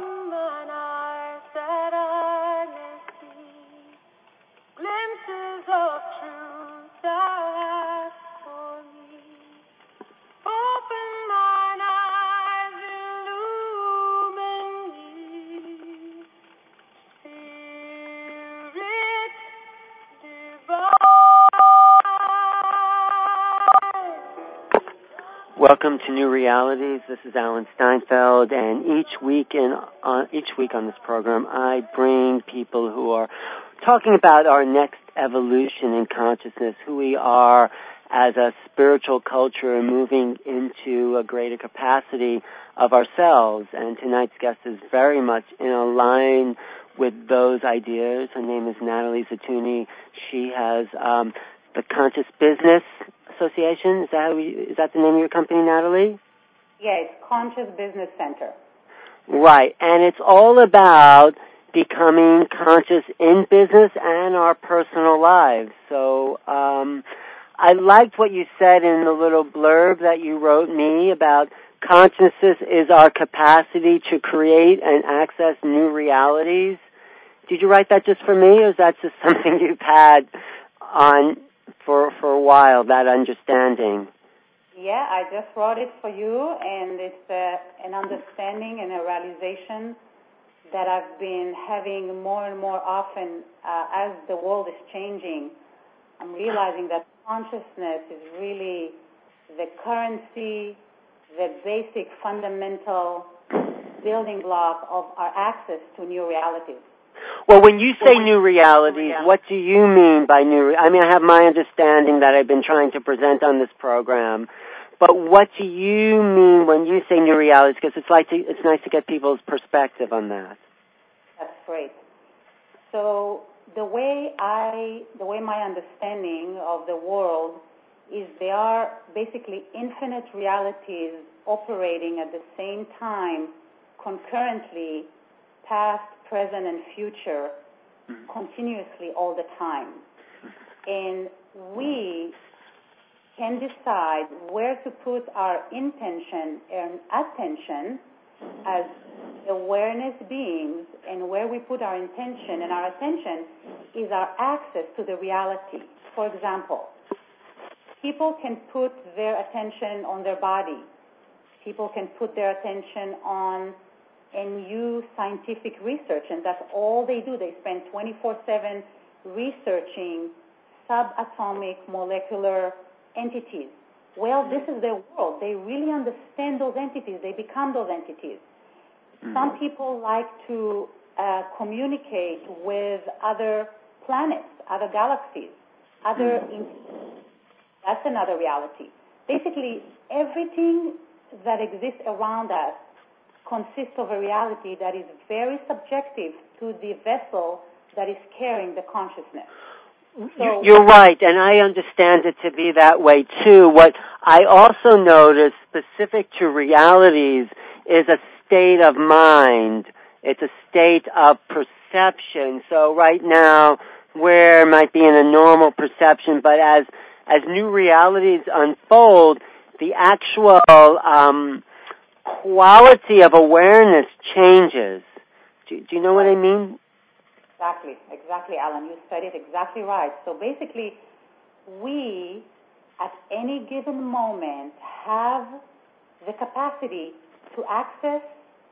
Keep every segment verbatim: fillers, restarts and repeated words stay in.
mine eyes that I may see glimpses of truth thou hast for me. Open mine eyes, illumine me, Spirit divine. Welcome to New Realities. This is Alan Steinfeld, and each week in on each week on this program, I bring people who are talking about our next evolution in consciousness, who we are as a spiritual culture, moving into a greater capacity of ourselves. And tonight's guest is very much in line with those ideas. Her name is Natalie Zatuni. She has um, the Conscious Business Association. Is that how we, is that the name of your company, Natalie? Yeah, it's Conscious Business Center. Right, and it's all about becoming conscious in business and our personal lives. So um, I liked what you said in the little blurb that you wrote me about consciousness is our capacity to create and access new realities. Did you write that just for me, or is that just something you've had on for for a while, that understanding? Yeah, I just wrote it for you, and it's uh, an understanding and a realization that I've been having more and more often uh, as the world is changing. I'm realizing that consciousness is really the currency, the basic fundamental building block of our access to new realities. Well, when you say new realities, what do you mean by new? Re- I mean, I have my understanding that I've been trying to present on this program, but what do you mean when you say new realities? Because it's like to, it's nice to get people's perspective on that. That's great. So the way I, the way my understanding of the world is, they are basically infinite realities operating at the same time, concurrently, past, present, and future, mm-hmm. continuously all the time. And we can decide where to put our intention and attention as awareness beings, and where we put our intention and our attention is our access to the reality. For example, people can put their attention on their body. People can put their attention on a new scientific research, and that's all they do. They spend twenty-four seven researching subatomic molecular entities. Well, this is their world. They really understand those entities. They become those entities. Mm-hmm. Some people like to uh, communicate with other planets, other galaxies, other... Mm-hmm. In- that's another reality. Basically, everything that exists around us consists of a reality that is very subjective to the vessel that is carrying the consciousness. So, You're right, and I understand it to be that way too. What I also notice specific to realities is a state of mind. It's a state of perception. So right now, where might be in a normal perception, but as as new realities unfold, the actual um, quality of awareness changes. Do, do you know what I mean? Exactly, exactly, Alan. You said it exactly right. So basically, we, at any given moment, have the capacity to access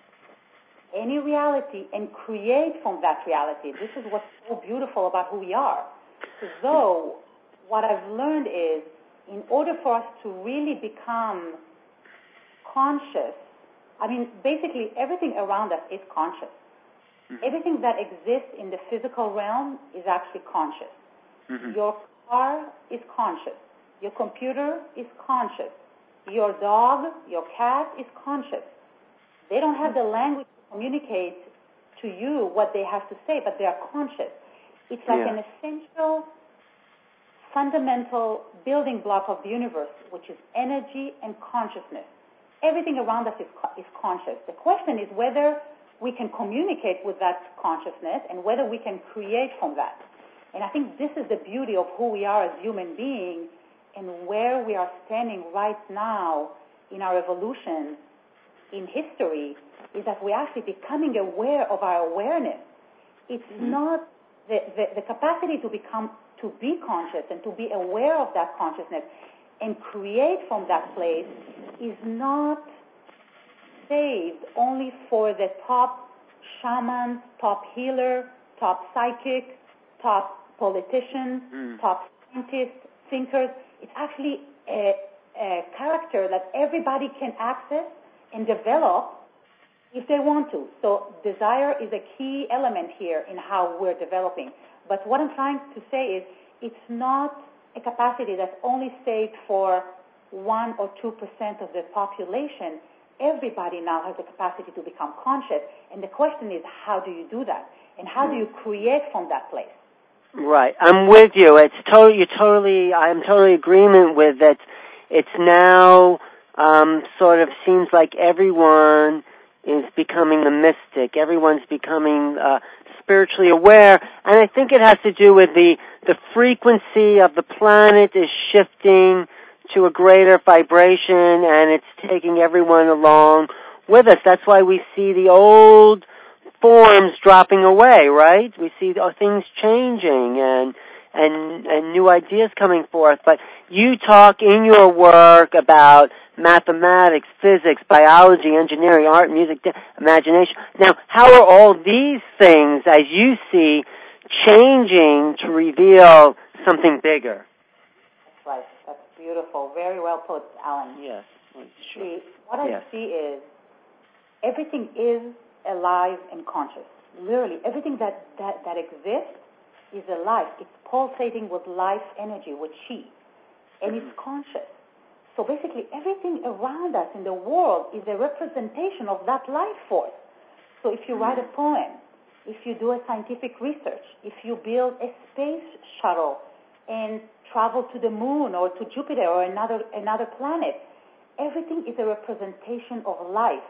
any reality and create from that reality. This is what's so beautiful about who we are. So what I've learned is, in order for us to really become conscious, I mean, basically everything around us is conscious. Mm-hmm. Everything that exists in the physical realm is actually conscious. Mm-hmm. Your car is conscious. Your computer is conscious. Your dog, your cat is conscious. They don't have the language to communicate to you what they have to say, but they are conscious. It's like yeah. an essential, fundamental building block of the universe, which is energy and consciousness. Everything around us is, is conscious. The question is whether we can communicate with that consciousness and whether we can create from that. And I think this is the beauty of who we are as human beings and where we are standing right now in our evolution in history is that we're actually becoming aware of our awareness. It's mm-hmm. not the, the, the capacity to become, to be conscious and to be aware of that consciousness and create from that place is not saved only for the top shaman, top healer, top psychic, top politicians, mm. top scientists, thinkers. It's actually a, a character that everybody can access and develop if they want to. So desire is a key element here in how we're developing. But what I'm trying to say is it's not a capacity that's only saved for one or two percent of the population. Everybody now has the capacity to become conscious. And the question is, how do you do that? And how do you create from that place? Right. I'm with you. It's totally, you're totally, I'm totally agreement with that. It's now, um, sort of seems like everyone is becoming the mystic. Everyone's becoming, uh, spiritually aware. And I think it has to do with the, the frequency of the planet is shifting to a greater vibration, and it's taking everyone along with us. That's why we see the old forms dropping away, right? We see things changing and and and new ideas coming forth. But you talk in your work about mathematics, physics, biology, engineering, art, music, imagination. Now, how are all these things, as you see, changing to reveal something bigger? That's right. That's beautiful. Very well put, Alan. Yes. Sure. See, what I yes. see is everything is alive and conscious. Literally, everything that, that, that exists is alive. It's pulsating with life energy, with chi, and it's conscious. So basically, everything around us in the world is a representation of that life force. So if you write a poem, if you do a scientific research, if you build a space shuttle and travel to the moon or to Jupiter or another another planet, everything is a representation of life.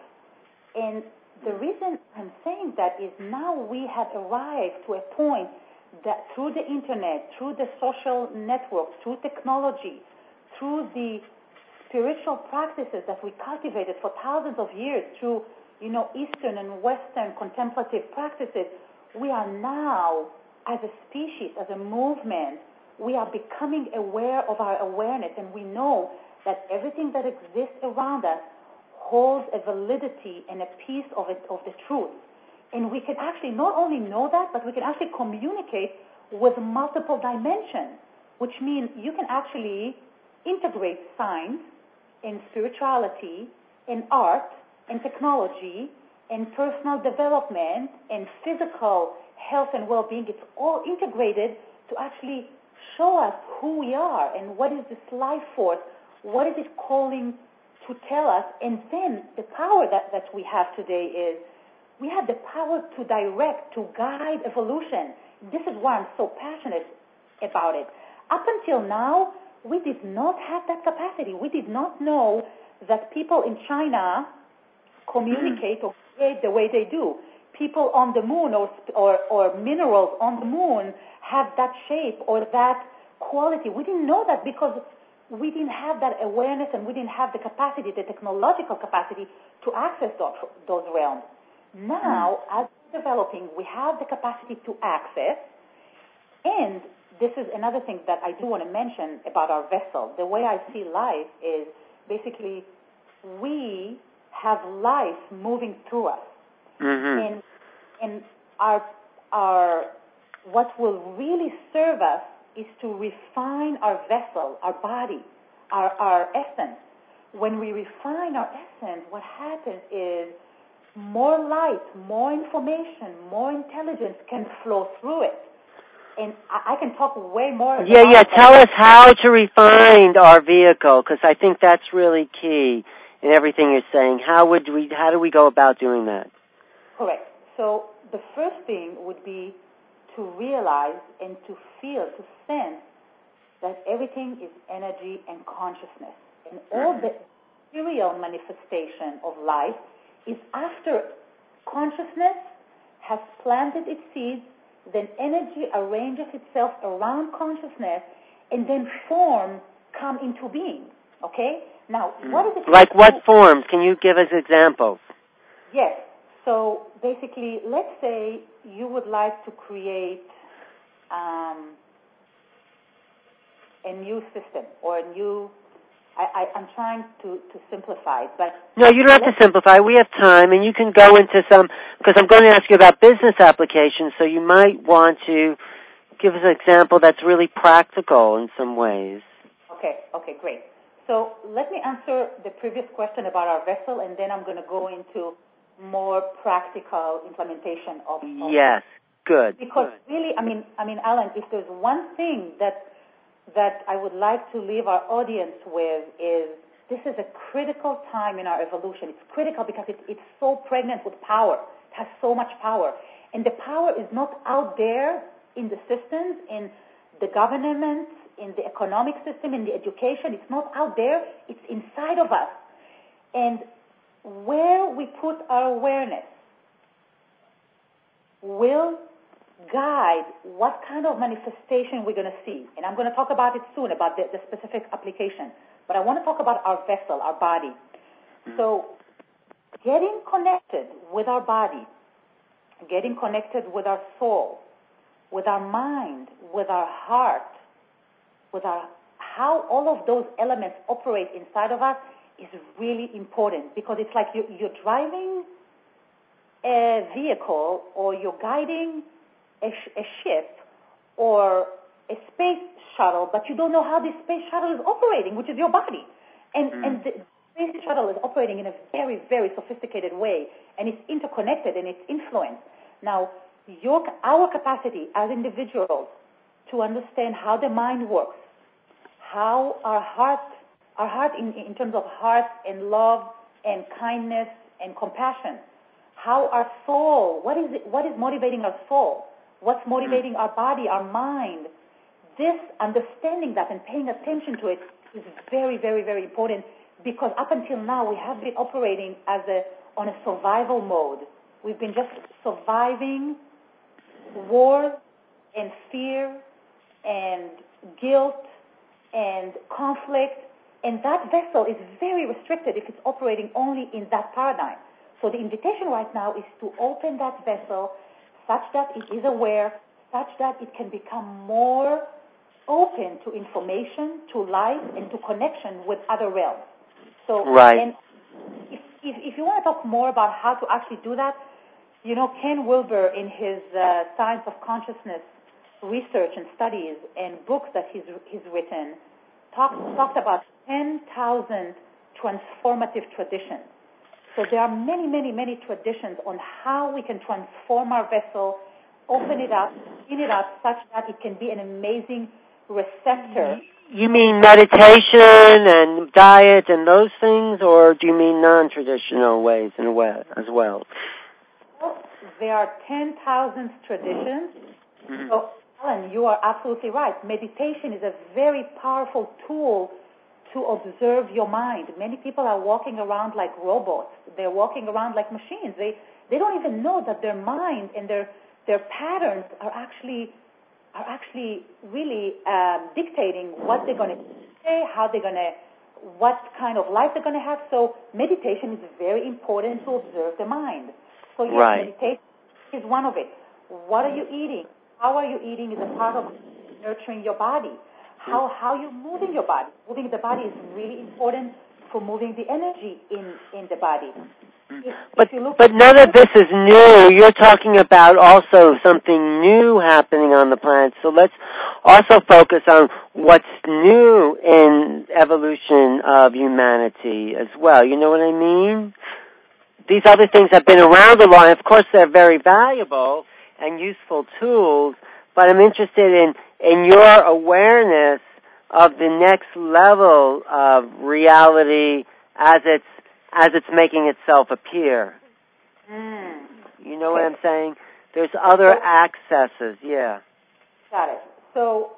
And the reason I'm saying that is now we have arrived to a point that through the internet, through the social networks, through technology, through the spiritual practices that we cultivated for thousands of years, through, you know, Eastern and Western contemplative practices, we are now, as a species, as a movement, we are becoming aware of our awareness, and we know that everything that exists around us holds a validity and a piece of it, of the truth. And we can actually not only know that, but we can actually communicate with multiple dimensions, which means you can actually integrate science and spirituality and art and technology and personal development and physical health and well-being. It's all integrated to actually show us who we are and what is this life force, what is it calling to tell us. And then the power that, that we have today is we have the power to direct, to guide evolution. This is why I'm so passionate about it. Up until now, we did not have that capacity. We did not know that people in China communicate or create the way they do. People on the moon or, or, or minerals on the moon have that shape or that quality. We didn't know that because we didn't have that awareness and we didn't have the capacity, the technological capacity to access those, those realms. Now, as we're developing, we have the capacity to access, and this is another thing that I do want to mention about our vessel. The way I see life is basically we have life moving through us. Mm-hmm. And, and our, our, what will really serve us is to refine our vessel, our body, our, our essence. When we refine our essence, what happens is more light, more information, more intelligence can flow through it. And I, I can talk way more. Yeah, yeah. Tell us how to refine our vehicle, because I think that's really key in everything you're saying. How would we? How do we go about doing that? Correct. So the first thing would be to realize and to feel, to sense that everything is energy and consciousness, and all the material manifestation of life is after consciousness has planted its seeds, then energy arranges itself around consciousness, and then form come into being, okay? Now, what is it? Like what forms? Can you give us examples? Yes. So basically, let's say you would like to create um, a new system or a new. I, I, I'm trying to, to simplify, but no, you don't have to simplify. We have time, and you can go into some because I'm going to ask you about business applications. So you might want to give us an example that's really practical in some ways. Okay. Okay. Great. So let me answer the previous question about our vessel, and then I'm going to go into more practical implementation of. of yes. Good. Because good. really, I mean, I mean, Alan, if there's one thing that that I would like to leave our audience with is this is a critical time in our evolution. It's critical because it, it's so pregnant with power. It has so much power. And the power is not out there in the systems, in the government, in the economic system, in the education. It's not out there. It's inside of us. And where we put our awareness will guide what kind of manifestation we're going to see. And I'm going to talk about it soon, about the, the specific application. But I want to talk about our vessel, our body. Mm-hmm. So getting connected with our body, getting connected with our soul, with our mind, with our heart, with our how all of those elements operate inside of us is really important because it's like you, you're driving a vehicle or you're guiding A, sh- a ship or a space shuttle, but you don't know how this space shuttle is operating, which is your body. And mm. and the space shuttle is operating in a very, very sophisticated way, and it's interconnected and it's influenced. Now, your, our capacity as individuals to understand how the mind works, how our heart, our heart in, in terms of heart and love and kindness and compassion, how our soul, what is it, what is motivating our soul? What's motivating our body, our mind? This understanding that and paying attention to it is very, very, very important because up until now we have been operating as a on a survival mode. We've been just surviving war and fear and guilt and conflict, and that vessel is very restricted if it's operating only in that paradigm. So the invitation right now is to open that vessel such that it is aware, such that it can become more open to information, to life, and to connection with other realms. So, right. And if, if, if you want to talk more about how to actually do that, you know, Ken Wilber in his uh, Science of Consciousness research and studies and books that he's, he's written talk, talked about ten thousand transformative traditions. So there are many, many, many traditions on how we can transform our vessel, open it up, clean it up such that it can be an amazing receptor. You mean meditation and diet and those things, or do you mean non-traditional ways in a way as well? Well, there are ten thousand traditions. Mm-hmm. So, Alan, you are absolutely right. Meditation is a very powerful tool to observe your mind. Many people are walking around like robots. They're walking around like machines. They they don't even know that their mind and their their patterns are actually are actually really um, dictating what they're going to say, how they're going to, what kind of life they're going to have. So meditation is very important to observe the mind. So yes, right. meditation is one of it. What are you eating? How are you eating is a part of nurturing your body. How how you're moving your body. Moving the body is really important for moving the energy in, in the body. If, but if but none of this is new. You're talking about also something new happening on the planet. So let's also focus on what's new in evolution of humanity as well. You know what I mean? These other things have been around a lot. Of course, they're very valuable and useful tools, but I'm interested in in your awareness of the next level of reality as it's as it's making itself appear. Mm. You know okay. what I'm saying? There's other so, accesses, yeah. Got it. So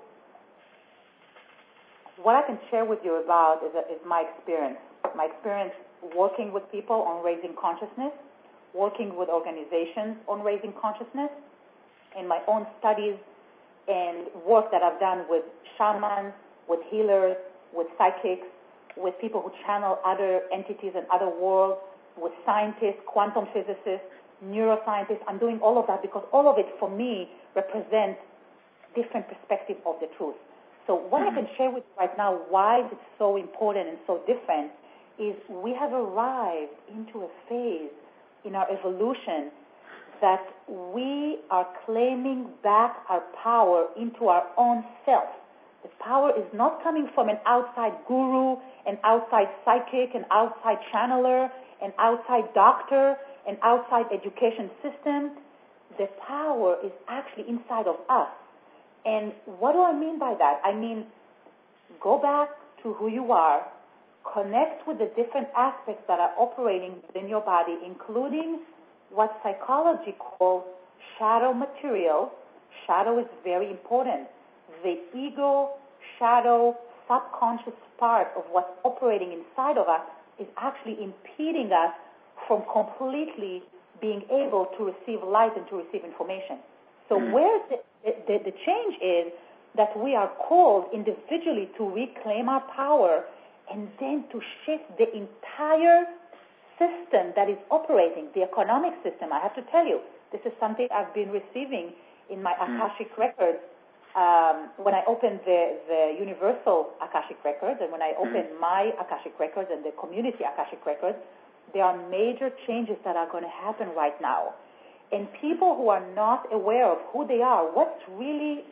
what I can share with you about is, is my experience. My experience working with people on raising consciousness, working with organizations on raising consciousness, and my own studies and work that I've done with shamans, with healers, with psychics, with people who channel other entities and other worlds, with scientists, quantum physicists, neuroscientists. I'm doing all of that because all of it, for me, represents different perspectives of the truth. So what I can share with you right now, why it's so important and so different, is we have arrived into a phase in our evolution that we are claiming back our power into our own self. The power is not coming from an outside guru, an outside psychic, an outside channeler, an outside doctor, an outside education system. The power is actually inside of us. And what do I mean by that? I mean, go back to who you are, connect with the different aspects that are operating within your body, including what psychology calls shadow material. Shadow is very important. The ego, shadow, subconscious part of what's operating inside of us is actually impeding us from completely being able to receive light and to receive information. So where the, the, the change is that we are called individually to reclaim our power and then to shift the entire system that is operating, the economic system. I have to tell you, this is something I've been receiving in my Akashic records. Um, when I opened the, the Universal Akashic Records and when I opened my Akashic Records and the community Akashic Records, there are major changes that are going to happen right now. And people who are not aware of who they are, what's really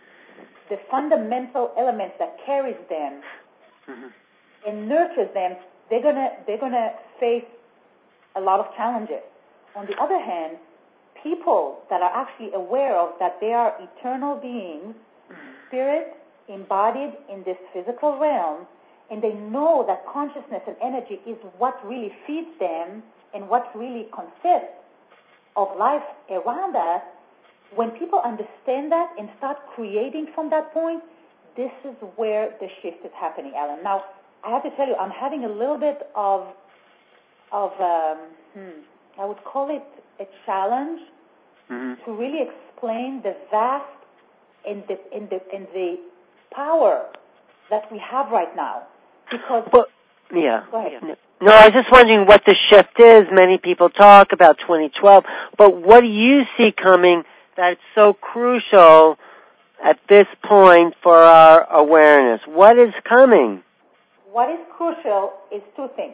the fundamental element that carries them mm-hmm. and nurtures them, they're gonna they're gonna face a lot of challenges. On the other hand, people that are actually aware of that they are eternal beings, spirit embodied in this physical realm, and they know that consciousness and energy is what really feeds them and what really consists of life around us. When people understand that and start creating from that point, this is where the shift is happening, Alan. Now, I have to tell you, I'm having a little bit of, of um, hmm, I would call it a challenge mm-hmm. to really explain the vast and the, and the, and the power that we have right now. Because, well, yeah. Go ahead. No, no, I was just wondering what the shift is. Many people talk about twenty twelve, but what do you see coming that's so crucial at this point for our awareness? What is coming? What is crucial is two things.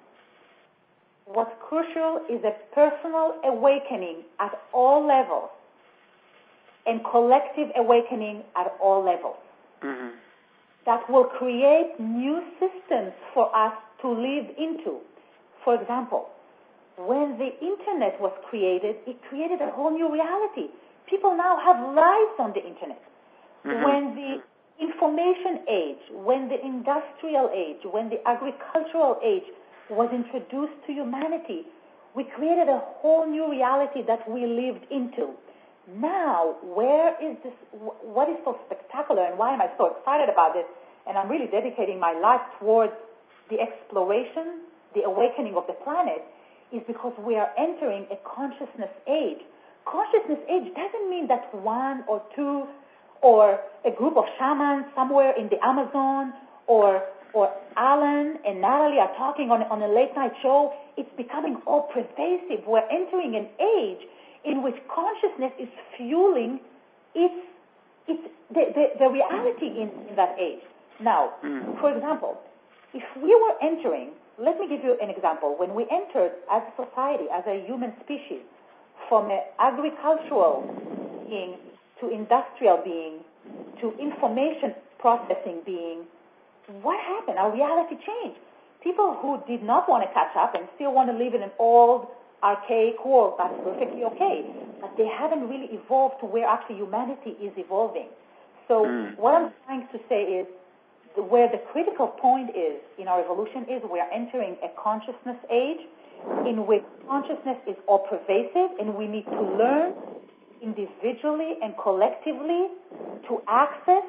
What's crucial is a personal awakening at all levels and collective awakening at all levels. Mm-hmm. That will create new systems for us to live into. For example, when the internet was created, it created a whole new reality. People now have lives on the internet. Mm-hmm. When the information age, when the industrial age, when the agricultural age was introduced to humanity, we created a whole new reality that we lived into. Now, where is this, what is so spectacular and why am I so excited about this? And I'm really dedicating my life towards the exploration, the awakening of the planet, is because we are entering a consciousness age. Consciousness age doesn't mean that one or two or a group of shamans somewhere in the Amazon or or Alan and Natalie are talking on, on a late night show. It's becoming all pervasive. We're entering an age in which consciousness is fueling its, its the, the, the reality in, in that age. Now, mm. for example, if we were entering, let me give you an example. When we entered as a society, as a human species, from an agricultural being to industrial being to information processing being, what happened? Our reality changed. People who did not want to catch up and still want to live in an old, archaic world, that's perfectly okay. But they haven't really evolved to where actually humanity is evolving. So mm. what I'm trying to say is, where the critical point is in our evolution is we are entering a consciousness age in which consciousness is all pervasive, and we need to learn individually and collectively to access,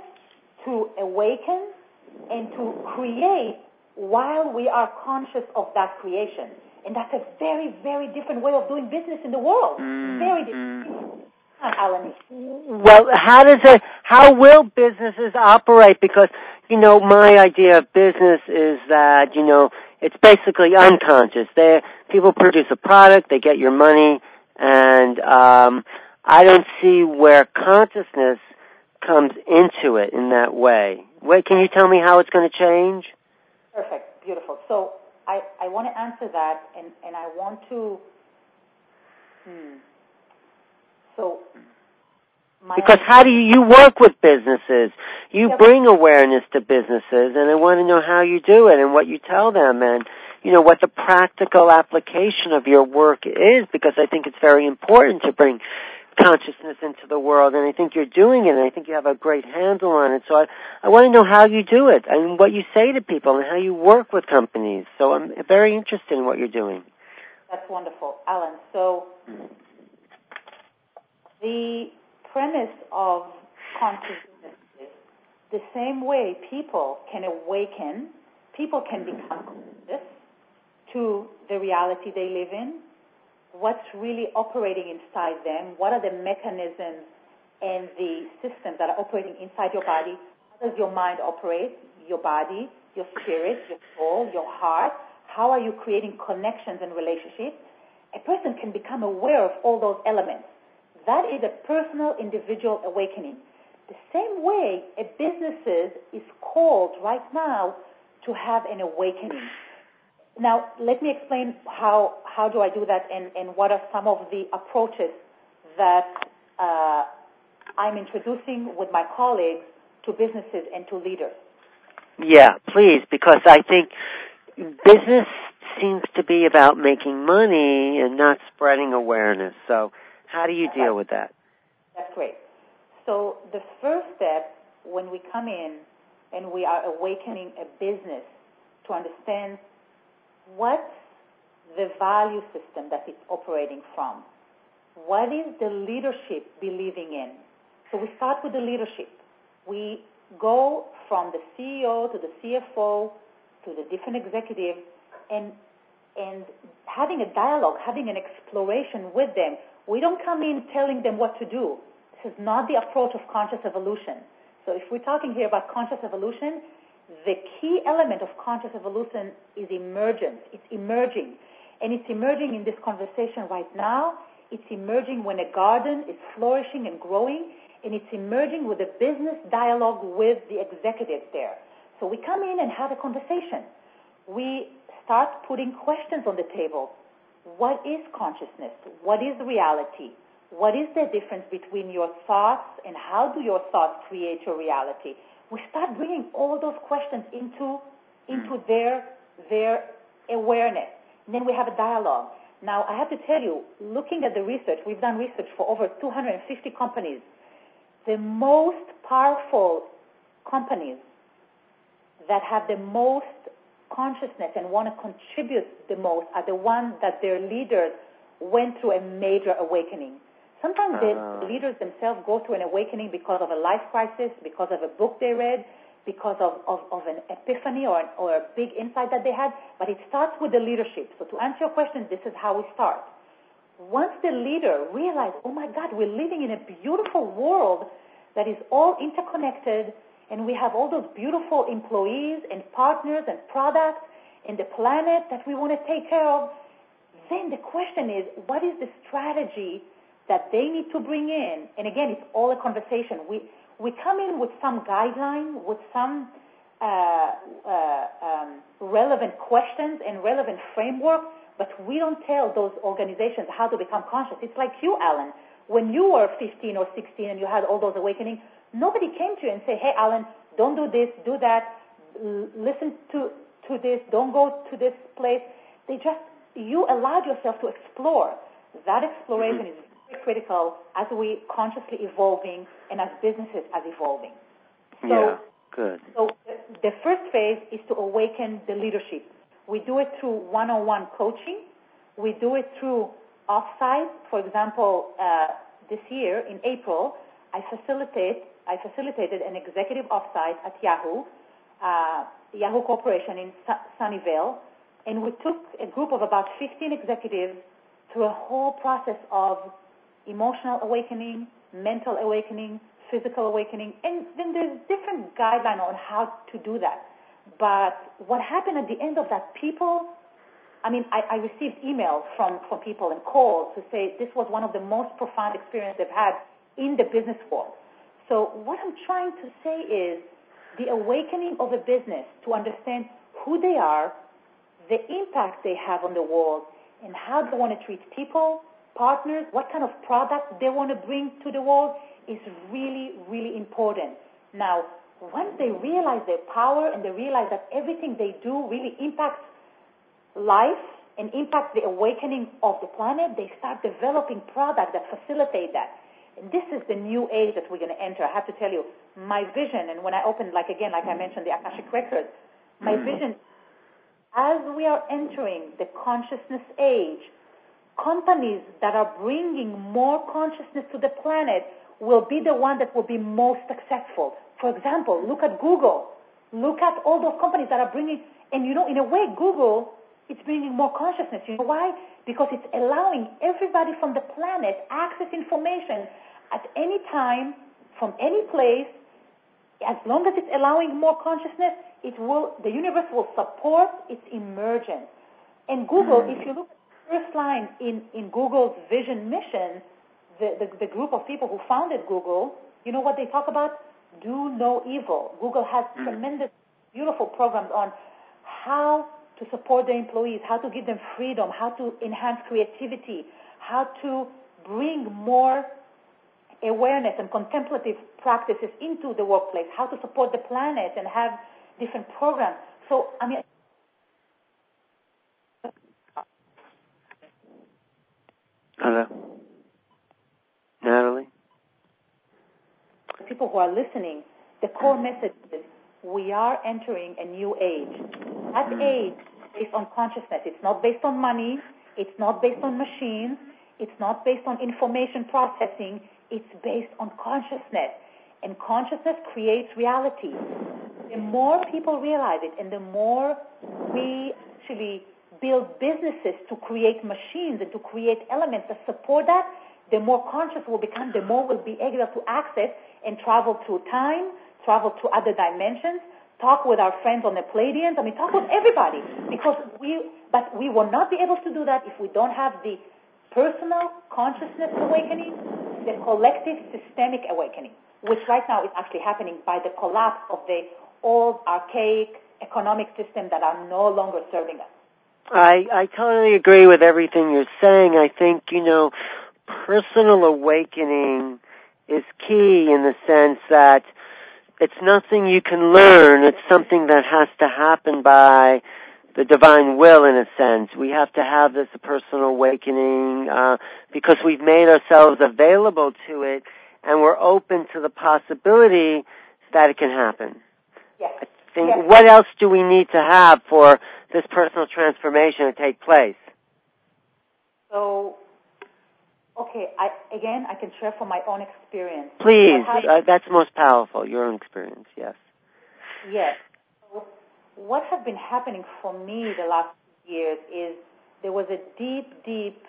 to awaken, and to create while we are conscious of that creation. And that's a very, very different way of doing business in the world. Mm, very different. Mm. Alan. Well, how does it, how will businesses operate? Because you know, my idea of business is that, you know, it's basically unconscious. They people produce a product, they get your money, and um, I don't see where consciousness comes into it in that way. Wait, can you tell me how it's going to change? Perfect, beautiful. So I, I want to answer that, and, and I want to. Hmm. So. Because how do you, you work with businesses? You Yep. bring awareness to businesses, and I want to know how you do it and what you tell them and, you know, what the practical application of your work is, because I think it's very important to bring consciousness into the world, and I think you're doing it, and I think you have a great handle on it. So I, I want to know how you do it and what you say to people and how you work with companies. So I'm very interested in what you're doing. That's wonderful, Alan. So the premise of consciousness is the same way people can awaken, people can become conscious to the reality they live in, what's really operating inside them, what are the mechanisms and the systems that are operating inside your body, how does your mind operate, your body, your spirit, your soul, your heart, how are you creating connections and relationships. A person can become aware of all those elements. That is a personal, individual awakening. The same way a business is called right now to have an awakening. Now, let me explain how, how do I do that and, and what are some of the approaches that uh, I'm introducing with my colleagues to businesses and to leaders. Yeah, please, because I think business seems to be about making money and not spreading awareness. So how do you That's deal right. with that? That's great. So the first step when we come in and we are awakening a business to understand what's the value system that it's operating from. What is the leadership believing in? So we start with the leadership. We go from the C E O to the C F O to the different executives and and having a dialogue, having an exploration with them. We don't come in telling them what to do. This is not the approach of conscious evolution. So if we're talking here about conscious evolution, the key element of conscious evolution is emergence. It's emerging. And it's emerging in this conversation right now. It's emerging when a garden is flourishing and growing. And it's emerging with a business dialogue with the executives there. So we come in and have a conversation. We start putting questions on the table. What is consciousness? What is reality? What is the difference between your thoughts and how do your thoughts create your reality? We start bringing all those questions into, into their, their awareness. And then we have a dialogue. Now, I have to tell you, looking at the research, we've done research for over two hundred fifty companies. The most powerful companies that have the most consciousness and want to contribute the most are the ones that their leaders went through a major awakening. Sometimes uh, the leaders themselves go through an awakening because of a life crisis, because of a book they read, because of, of, of an epiphany or, an, or a big insight that they had, but it starts with the leadership. So to answer your question, this is how we start. Once the leader realizes, oh my God, we're living in a beautiful world that is all interconnected, and we have all those beautiful employees and partners and products and the planet that we want to take care of, then the question is, what is the strategy that they need to bring in? And again, it's all a conversation. We we come in with some guideline, with some uh, uh, um, relevant questions and relevant framework, but we don't tell those organizations how to become conscious. It's like you, Alan. When you were fifteen or sixteen and you had all those awakenings, nobody came to you and said, hey, Alan, don't do this, do that, L- listen to, to this, don't go to this place. They just, you allowed yourself to explore. That exploration is very critical as we consciously evolving and as businesses are evolving. So, yeah, good. So the first phase is to awaken the leadership. We do it through one-on-one coaching. We do it through offsite. For example, uh, this year in April, I facilitate I facilitated an executive offsite at Yahoo, uh, Yahoo Corporation in Sunnyvale, and we took a group of about fifteen executives through a whole process of emotional awakening, mental awakening, physical awakening, and then there's different guidelines on how to do that. But what happened at the end of that, people, I mean, I, I received emails from, from people and calls to say this was one of the most profound experiences they've had in the business world. So what I'm trying to say is the awakening of a business to understand who they are, the impact they have on the world, and how they want to treat people, partners, what kind of product they want to bring to the world is really, really important. Now, once they realize their power and they realize that everything they do really impacts life and impacts the awakening of the planet, they start developing products that facilitate that. And this is the new age that we're going to enter. I have to tell you, my vision, and when I opened, like again, like I mentioned, the Akashic Records, my vision, as we are entering the consciousness age, companies that are bringing more consciousness to the planet will be the one that will be most successful. For example, look at Google. Look at all those companies that are bringing, and you know, in a way, Google, it's bringing more consciousness. You know why? Because it's allowing everybody from the planet access information at any time, from any place. As long as it's allowing more consciousness, it will, the universe will support its emergence. And Google, if you look at the first line in, in Google's vision mission, the, the, the group of people who founded Google, you know what they talk about? Do no evil. Google has mm. tremendous, beautiful programs on how to support their employees, how to give them freedom, how to enhance creativity, how to bring more awareness and contemplative practices into the workplace, how to support the planet and have different programs. So, I mean... Hello? Natalie? People who are listening, the core message is we are entering a new age. That age is based on consciousness. It's not based on money. It's not based on machines. It's not based on information processing. It's based on consciousness. And consciousness creates reality. The more people realize it and the more we actually build businesses to create machines and to create elements that support that, the more conscious we'll become, the more we'll be able to access and travel through time, travel to other dimensions, talk with our friends on the Pleiadians. I mean, talk with everybody. Because we, but we will not be able to do that if we don't have the personal consciousness awakening, the collective systemic awakening, which right now is actually happening by the collapse of the old archaic economic system that are no longer serving us. I, I totally agree with everything you're saying. I think, you know, personal awakening is key in the sense that it's nothing you can learn. It's something that has to happen by the divine will, in a sense. We have to have this personal awakening uh, because we've made ourselves available to it, and we're open to the possibility that it can happen. Yes. I think, yes. What else do we need to have for this personal transformation to take place? So, okay, I, again, I can share from my own experience. Please, uh, that's most powerful, your own experience, yes. Yes. So what has been happening for me the last few years is there was a deep, deep,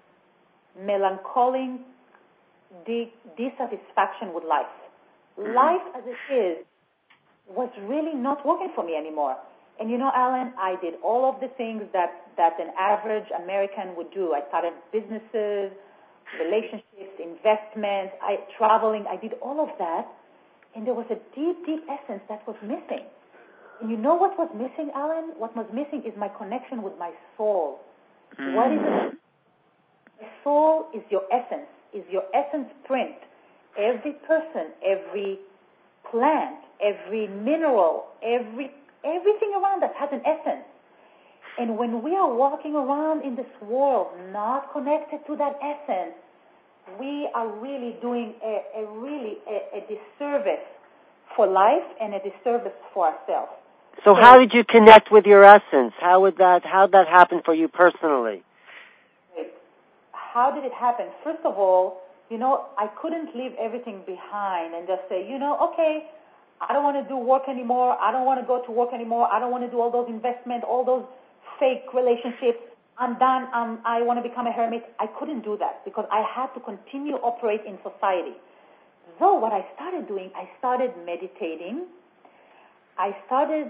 melancholic deep dissatisfaction with life. Life as it is was really not working for me anymore. And you know, Alan, I did all of the things that, that an average American would do. I started businesses, relationships, investments, I traveling. I did all of that. And there was a deep, deep essence that was missing. And you know what was missing, Alan? What was missing is my connection with my soul. Mm. What is it? The soul is your essence, is your essence print. Every person, every plant, every mineral, every everything around us has an essence. And when we are walking around in this world not connected to that essence, we are really doing a, a really a, a disservice for life and a disservice for ourselves. So, so how did you connect with your essence? How would that how did that happen for you personally? How did it happen? First of all, you know, I couldn't leave everything behind and just say, you know, okay, I don't want to do work anymore. I don't want to go to work anymore. I don't want to do all those investments, all those fake relationships. I'm done. Um, I want to become a hermit. I couldn't do that because I had to continue operate in society. So what I started doing, I started meditating. I started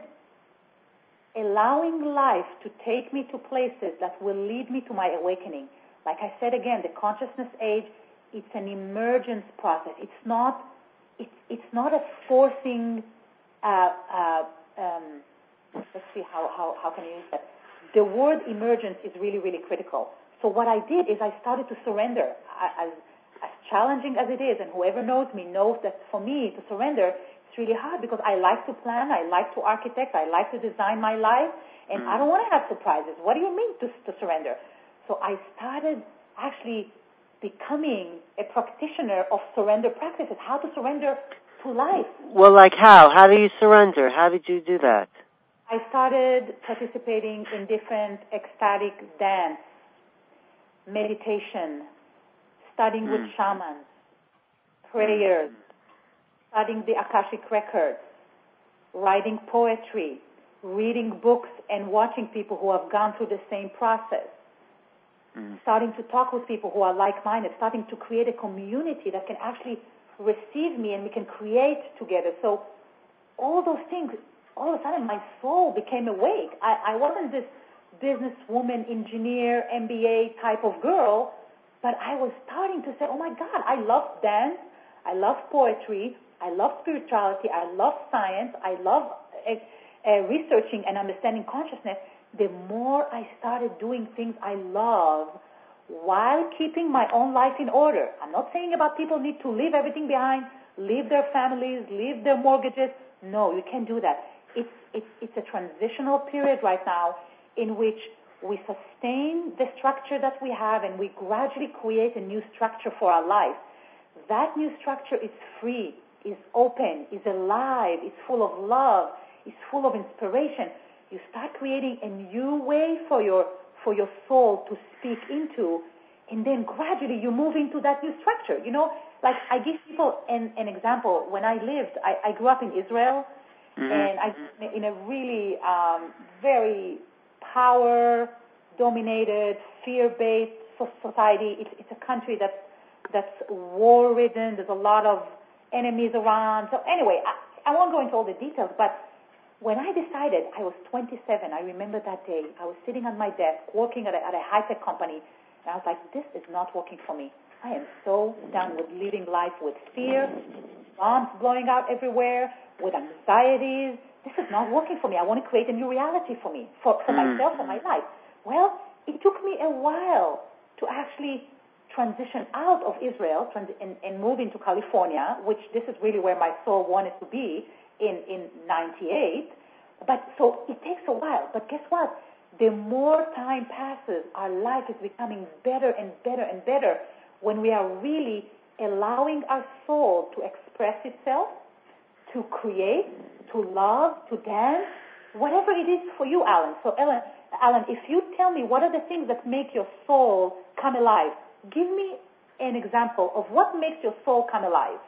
allowing life to take me to places that will lead me to my awakening. Like I said again, the consciousness age, it's an emergence process. It's not, it's, it's not a forcing, uh, uh, um, let's see, how, how, how can I use that? The word emergence is really, really critical. So what I did is I started to surrender. As, as challenging as it is, and whoever knows me knows that for me to surrender, it's really hard because I like to plan, I like to architect, I like to design my life, and mm. I don't want to have surprises. What do you mean to, to surrender? So I started actually becoming a practitioner of surrender practices, how to surrender to life. Well, like how? How do you surrender? How did you do that? I started participating in different ecstatic dance, meditation, studying mm. with shamans, prayers, studying the Akashic records, writing poetry, reading books and watching people who have gone through the same process, mm. starting to talk with people who are like-minded, starting to create a community that can actually receive me and we can create together. So all those things, all of a sudden my soul became awake. I, I wasn't this businesswoman, engineer, M B A type of girl, but I was starting to say, oh my God, I love dance, I love poetry, I love spirituality, I love science, I love uh, uh, researching and understanding consciousness. The more I started doing things I love while keeping my own life in order. I'm not saying about people need to leave everything behind, leave their families, leave their mortgages. No, you can't do that. It's, it's, it's a transitional period right now in which we sustain the structure that we have and we gradually create a new structure for our life. That new structure is free, is open, is alive, is full of love, is full of inspiration. You start creating a new way for your for your soul to speak into, and then gradually you move into that new structure. You know, like I give people an, an example. When I lived, I, I grew up in Israel, mm-hmm. and I in a really um, very power-dominated, fear-based society. It's, it's a country that's that's war-ridden. There's a lot of enemies around. So anyway, I, I won't go into all the details, but when I decided, I was twenty-seven, I remember that day, I was sitting on my desk working at a, at a high-tech company, and I was like, this is not working for me. I am so done with living life with fear, bombs blowing out everywhere, with anxieties. This is not working for me. I want to create a new reality for me, for, for mm. myself, for my life. Well, it took me a while to actually transition out of Israel trans- and, and move into California, which this is really where my soul wanted to be in, in ninety-eight. But so it takes a while. But guess what? The more time passes, our life is becoming better and better and better when we are really allowing our soul to express itself, to create, to love, to dance, whatever it is for you, Alan. So, Alan, Alan, if you tell me what are the things that make your soul come alive, give me an example of what makes your soul come alive.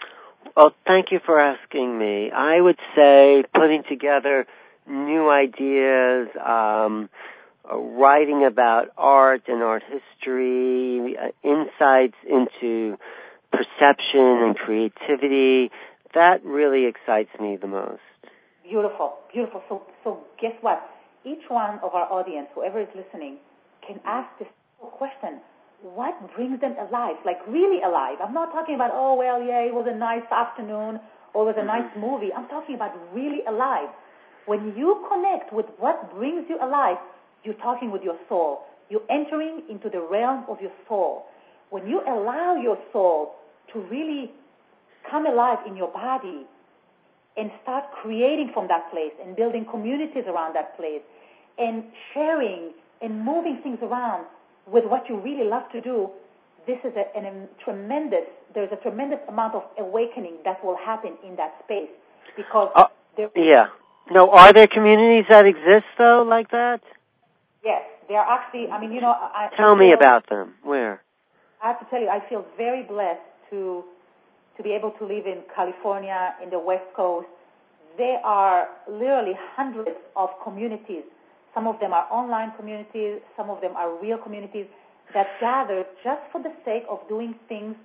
Well, thank you for asking me. I would say putting together new ideas, um, uh, writing about art and art history, uh, insights into perception and creativity, that really excites me the most. Beautiful, beautiful. So, so guess what? Each one of our audience, whoever is listening, can ask this question. What brings them alive, like really alive? I'm not talking about, oh, well, yeah, it was a nice afternoon or it was a nice movie. I'm talking about really alive. When you connect with what brings you alive, you're talking with your soul. You're entering into the realm of your soul. When you allow your soul to really come alive in your body and start creating from that place and building communities around that place and sharing and moving things around with what you really love to do, this is a, an, a tremendous, there's a tremendous amount of awakening that will happen in that space. Because uh, there, yeah. No, are there communities that exist, though, like that? Yes, they are actually, I mean, you know... I, Tell I me feel, about them. Where? I have to tell you, I feel very blessed to to be able to live in California, in the West Coast. There are literally hundreds of communities. Some of them are online communities. Some of them are real communities that gather just for the sake of doing things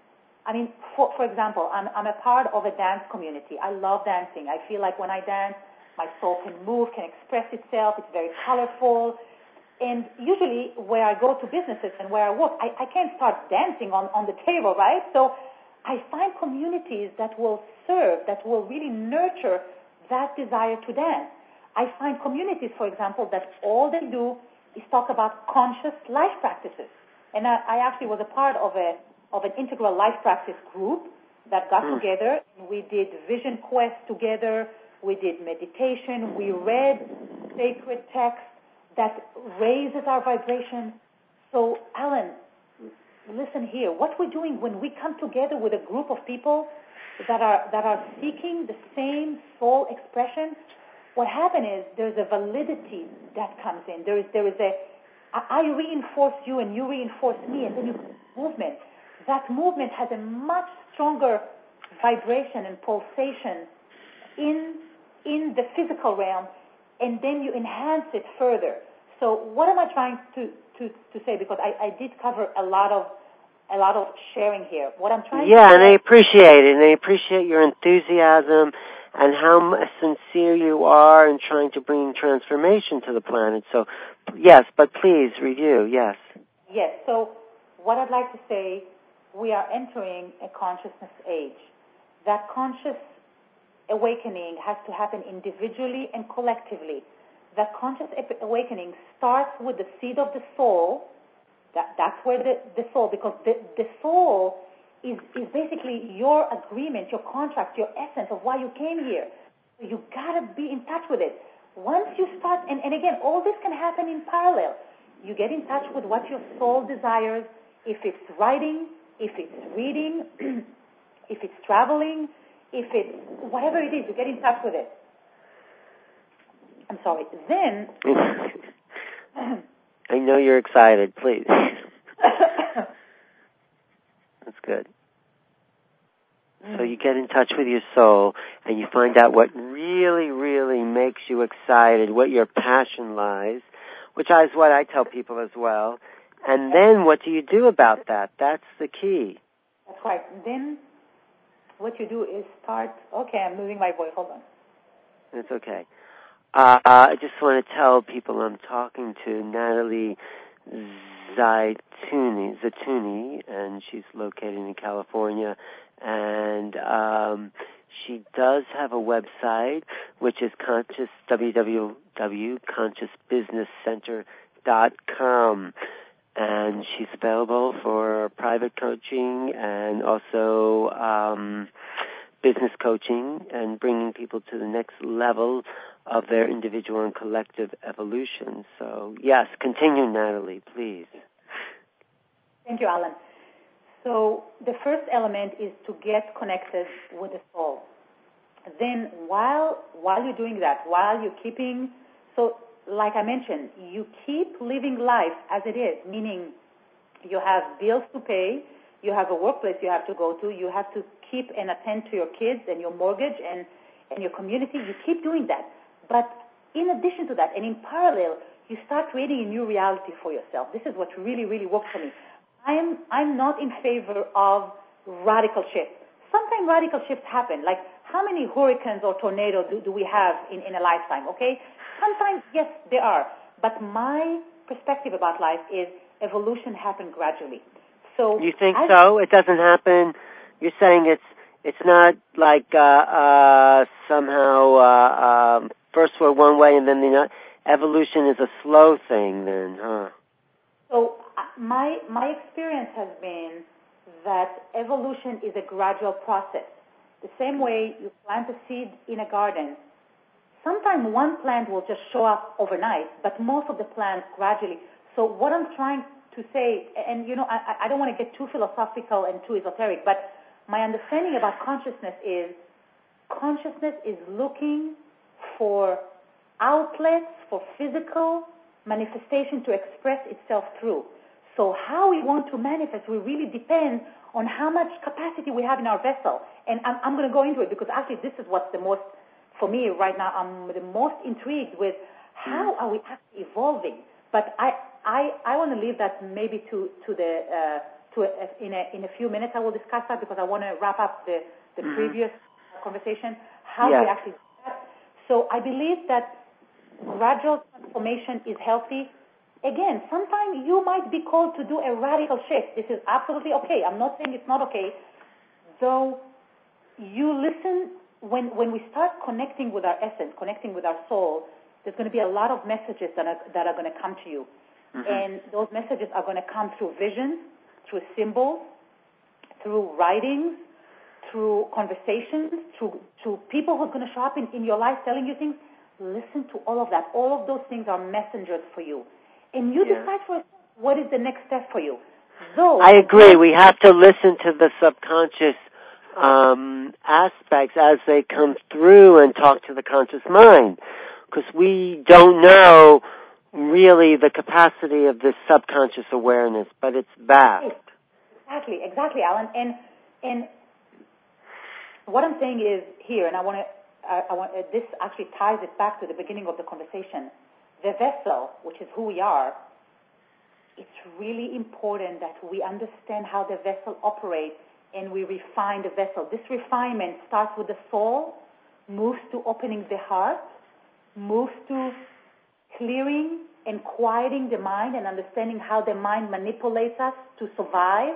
I mean, for, for example, I'm, I'm a part of a dance community. I love dancing. I feel like when I dance, my soul can move, can express itself. It's very colorful. And usually where I go to businesses and where I work, I, I can't start dancing on, on the table, right? So I find communities that will serve, that will really nurture that desire to dance. I find communities, for example, that all they do is talk about conscious life practices. And I, I actually was a part of a of an integral life practice group that got mm. together. We did vision quest together. We did meditation. We read sacred text that raises our vibration. So, Alan, listen here. What we're doing when we come together with a group of people that are that are seeking the same soul expression, what happens is there's a validity that comes in. There is there is a I reinforce you and you reinforce me, and then you movement. That movement has a much stronger vibration and pulsation in in the physical realm, and then you enhance it further. So what am I trying to, to, to say? Because I, I did cover a lot of a lot of sharing here. What I'm trying yeah, to and I appreciate it, and I appreciate your enthusiasm and how sincere you are in trying to bring transformation to the planet. So, yes, but please review. Yes. Yes. So what I'd like to say, we are entering a consciousness age. That conscious awakening has to happen individually and collectively. That conscious awakening starts with the seed of the soul. That, that's where the, the soul, because the, the soul is, is basically your agreement, your contract, your essence of why you came here. You got to be in touch with it. Once you start, and, and again, all this can happen in parallel. You get in touch with what your soul desires. If it's writing, if it's reading, if it's traveling, if it's whatever it is, you get in touch with it. I'm sorry. Then... I know you're excited. Please. That's good. So you get in touch with your soul, and you find out what really, really makes you excited, what your passion lies, which is what I tell people as well. And then what do you do about that? That's the key. That's right. Then what you do is start... Okay, I'm moving my voice. Hold on. That's okay. Uh, I just want to tell people I'm talking to Natalie Zaituni, Zaituni, and she's located in California, and um, she does have a website, which is conscious, w w w dot conscious business center dot com, and she's available for private coaching and also um, business coaching and bringing people to the next level of their individual and collective evolution. So, yes, continue, Natalie, please. Thank you, Alan. So the first element is to get connected with the soul. Then while while you're doing that, while you're keeping, so like I mentioned, you keep living life as it is, meaning you have bills to pay, you have a workplace you have to go to, you have to keep and attend to your kids and your mortgage and, and your community. You keep doing that. But in addition to that, and in parallel, you start creating a new reality for yourself. This is what really, really works for me. I'm I'm not in favor of radical shifts. Sometimes radical shifts happen. Like, how many hurricanes or tornadoes do, do we have in, in a lifetime, okay? Sometimes, yes, there are. But my perspective about life is evolution happens gradually. So you think so? It doesn't happen? You're saying it's it's not like uh, uh, somehow uh, um, first we're one way and then the other. Evolution is a slow thing then, huh? So uh, my my experience has been that evolution is a gradual process. The same way you plant a seed in a garden, sometimes one plant will just show up overnight, but most of the plants gradually. So what I'm trying to say, and you know, I, I don't want to get too philosophical and too esoteric, but my understanding about consciousness is consciousness is looking for outlets for physical manifestation to express itself through. So how we want to manifest will really depend on how much capacity we have in our vessel. And I'm, I'm going to go into it because actually this is what's the most, for me right now, I'm the most intrigued with how are we actually evolving. But I I, I want to leave that maybe to, to the uh, to to a, in a in a few minutes I will discuss that because I want to wrap up the the mm-hmm. previous conversation. How yeah. do we actually do that? So I believe that gradual transformation is healthy. Again, sometimes you might be called to do a radical shift. This is absolutely okay. I'm not saying it's not okay. Though you listen, when when we start connecting with our essence, connecting with our soul, there's going to be a lot of messages that are, that are going to come to you. Mm-hmm. And those messages are going to come through visions, through symbols, through writings, through conversations, through, through people who are going to show up in, in your life telling you things. Listen to all of that. All of those things are messengers for you. And you yeah. decide for yourself what is the next step for you. Though, I agree. We have to listen to the subconscious um, aspects as they come through and talk to the conscious mind, because we don't know really the capacity of this subconscious awareness, but it's vast. Exactly, exactly, Alan. And and what I'm saying is here, and I want to, I, I want uh, this actually ties it back to the beginning of the conversation. The vessel, which is who we are, it's really important that we understand how the vessel operates and we refine the vessel. This refinement starts with the soul, moves to opening the heart, moves to clearing and quieting the mind and understanding how the mind manipulates us to survive.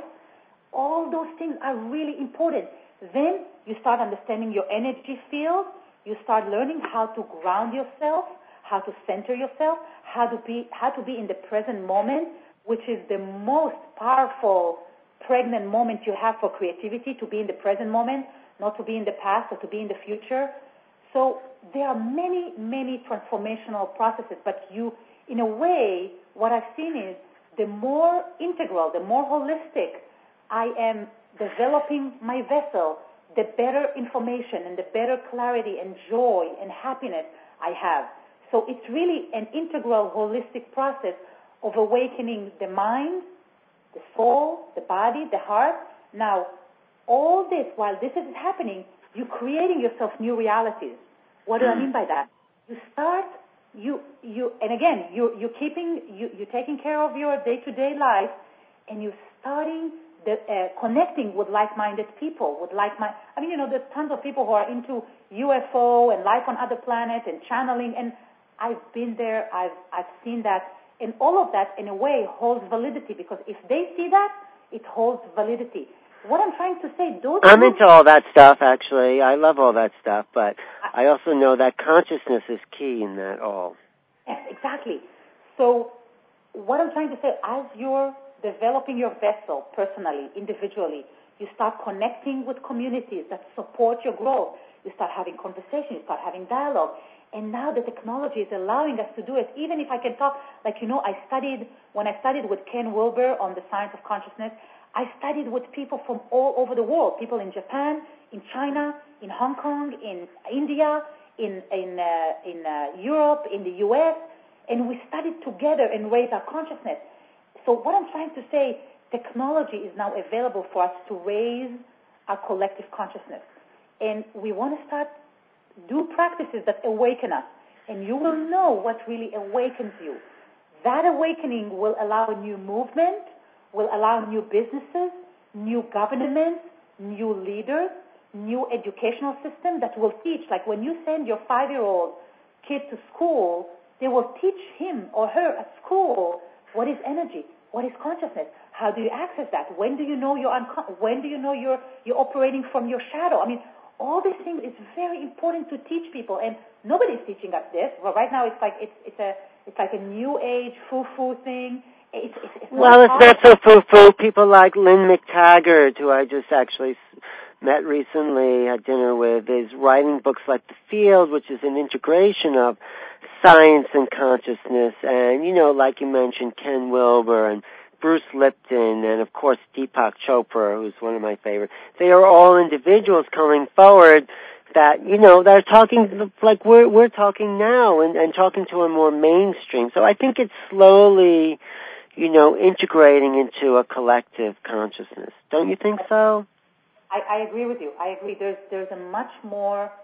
All those things are really important. Then you start understanding your energy field. You start learning how to ground yourself, how to center yourself, how to be how to be in the present moment, which is the most powerful, pregnant moment you have for creativity, to be in the present moment, not to be in the past or to be in the future. So there are many, many transformational processes, but you, in a way, what I've seen is the more integral, the more holistic I am developing my vessel, the better information and the better clarity and joy and happiness I have. So it's really an integral, holistic process of awakening the mind, the soul, the body, the heart. Now, all this, while this is happening, you're creating yourself new realities. What do I mean by that? You start, you, you, and again, you, you're keeping, you, you're taking care of your day-to-day life, and you're starting the, uh, connecting with like-minded people, with like-minded, I mean, you know, there's tons of people who are into U F O and life on other planets and channeling, and I've been there, I've, I've seen that, and all of that, in a way, holds validity, because if they see that, it holds validity. What I'm trying to say, those I'm groups, into all that stuff, actually. I love all that stuff, but I, I also know that consciousness is key in that all. Yes, exactly. So what I'm trying to say, as you're developing your vessel personally, individually, you start connecting with communities that support your growth. You start having conversations, you start having dialogue. And now the technology is allowing us to do it. Even if I can talk, like, you know, I studied, when I studied with Ken Wilber on the science of consciousness, I studied with people from all over the world, people in Japan, in China, in Hong Kong, in India, in in uh, in uh, Europe, in the U S, and we studied together and raised our consciousness. So what I'm trying to say, technology is now available for us to raise our collective consciousness. And we want to start do practices that awaken us, and you will know what really awakens you. That awakening will allow a new movement, will allow new businesses, new governments, new leaders, new educational system that will teach. Like when you send your five-year-old kid to school, they will teach him or her at school what is energy, what is consciousness, how do you access that, when do you know you're uncon- when do you know you're you're operating from your shadow. I mean, all these things is very important to teach people, and nobody's teaching us this. Well, right now it's like it's it's a it's like a new age foo-foo thing. It's, it's, it's well, it's not so foo-foo. People like Lynn McTaggart, who I just actually met recently at dinner with, is writing books like The Field, which is an integration of science and consciousness. And, you know, like you mentioned, Ken Wilber and Bruce Lipton and, of course, Deepak Chopra, who's one of my favorites. They are all individuals coming forward that, you know, they're talking like we're we're talking now and, and talking to a more mainstream. So I think it's slowly, you know, integrating into a collective consciousness. Don't you think so? I, I agree with you. I agree. There's there's a much more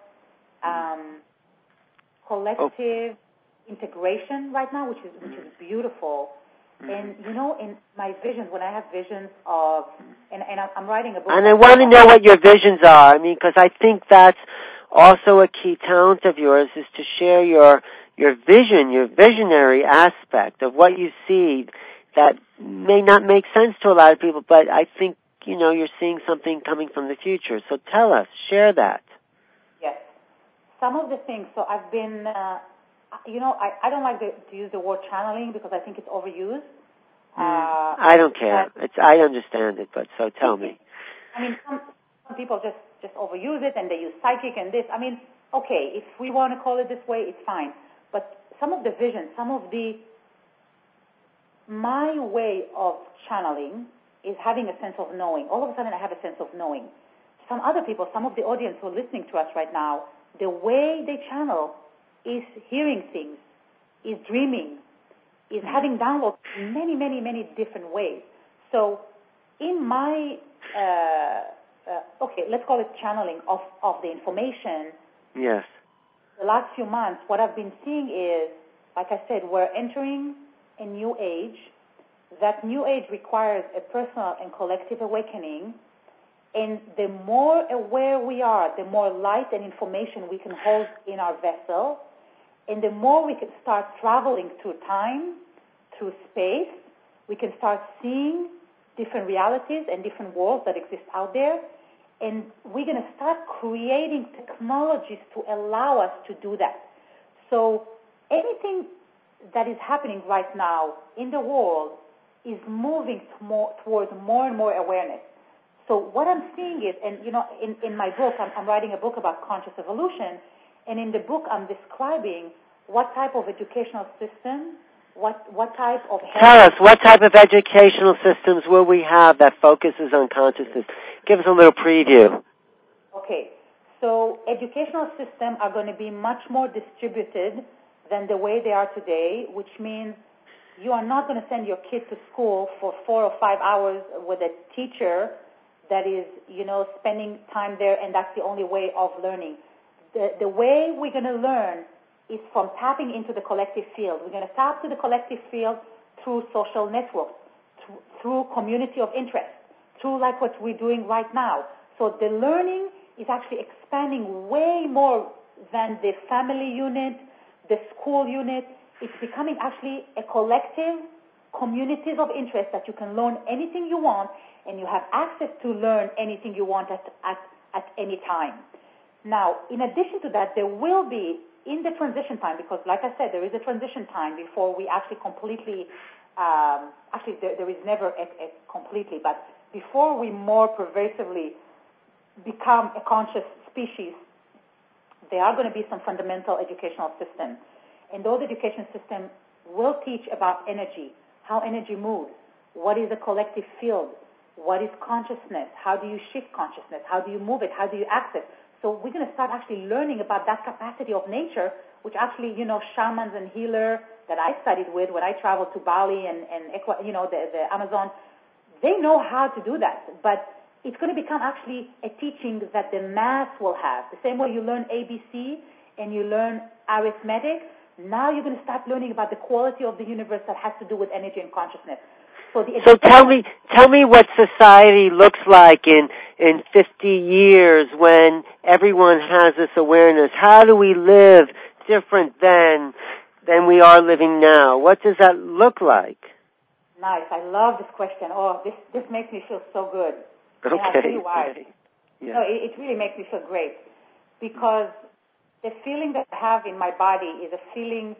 um, collective oh. integration right now, which is which is beautiful. Mm-hmm. And, you know, in my visions, when I have visions of, and, and I'm writing a book. And I want to know what your visions are. I mean, because I think that's also a key talent of yours, is to share your your vision, your visionary aspect of what you see that may not make sense to a lot of people, but I think, you know, you're seeing something coming from the future. So tell us, share that. Yes. Some of the things, so I've been, uh, you know, I, I don't like the, to use the word channeling because I think it's overused. Mm. Uh, I don't care. It's, I understand it, but so tell me. I mean, some, some people just, just overuse it and they use psychic and this. I mean, okay, if we want to call it this way, it's fine. But some of the vision, some of the, my way of channeling is having a sense of knowing. All of a sudden I have a sense of knowing. Some other people, some of the audience who are listening to us right now, the way they channel is hearing things, is dreaming, is having downloads in many, many, many different ways. So in my, uh, uh, okay, let's call it channeling of, of the information. Yes. The last few months, what I've been seeing is, like I said, we're entering a new age. That new age requires a personal and collective awakening. And the more aware we are, the more light and information we can hold in our vessel, and the more we can start traveling through time, through space. We can start seeing different realities and different worlds that exist out there. And we're going to start creating technologies to allow us to do that. So anything that is happening right now in the world is moving to more, towards more and more awareness. So what I'm seeing is, and you know, in, in my book, I'm, I'm writing a book about conscious evolution, and in the book I'm describing what type of educational system, what what type of... Tell us, what type of educational systems will we have that focuses on consciousness? Give us a little preview. Okay, so educational systems are going to be much more distributed than the way they are today, which means you are not going to send your kid to school for four or five hours with a teacher that is, you know, spending time there, and that's the only way of learning. The, the way we're going to learn is from tapping into the collective field. We're going to tap to the collective field through social networks, through, through community of interest, through like what we're doing right now. So the learning is actually expanding way more than the family unit, the school unit. It's becoming actually a collective communities of interest that you can learn anything you want, and you have access to learn anything you want at, at, at any time. Now, in addition to that, there will be, in the transition time, because like I said, there is a transition time before we actually completely, um, actually there, there is never a, a completely, but before we more pervasively become a conscious species, there are going to be some fundamental educational systems. And those education systems will teach about energy, how energy moves, what is a collective field, what is consciousness, how do you shift consciousness, how do you move it, how do you access. So we're going to start actually learning about that capacity of nature, which actually, you know, shamans and healers that I studied with when I traveled to Bali and, and you know, the, the Amazon, they know how to do that. But it's going to become actually a teaching that the mass will have. The same way you learn A B C and you learn arithmetic, now you're going to start learning about the quality of the universe that has to do with energy and consciousness. So, the so tell me, tell me what society looks like in in fifty years when everyone has this awareness. How do we live different than than we are living now? What does that look like? Nice. I love this question. Oh, this this makes me feel so good. Okay. And I'll tell you why. Okay. Yeah. No, it, it really makes me feel great because the feeling that I have in my body is a feeling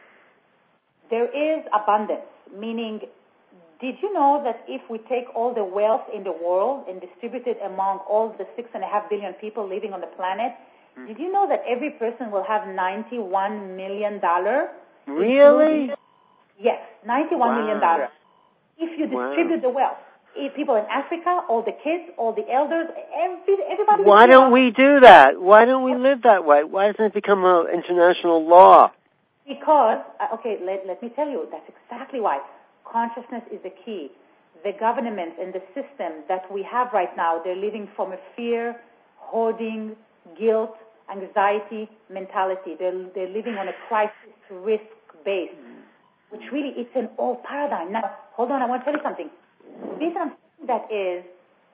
there is abundance, meaning, did you know that if we take all the wealth in the world and distribute it among all the six and a half billion people living on the planet, mm. did you know that every person will have ninety-one million dollars? Really? Yes, ninety-one wow. million dollars. If you distribute wow. the wealth, if people in Africa, all the kids, all the elders, every, everybody. Why don't we do that? Why don't we live that way? Why doesn't it become an international law? Because, uh, okay, let, let me tell you, that's exactly why. Consciousness is the key. The government and the system that we have right now, they're living from a fear, hoarding, guilt, anxiety mentality. They're, they're living on a crisis risk base. which really it's an old paradigm. Now, hold on, I want to tell you something. The reason I'm saying that is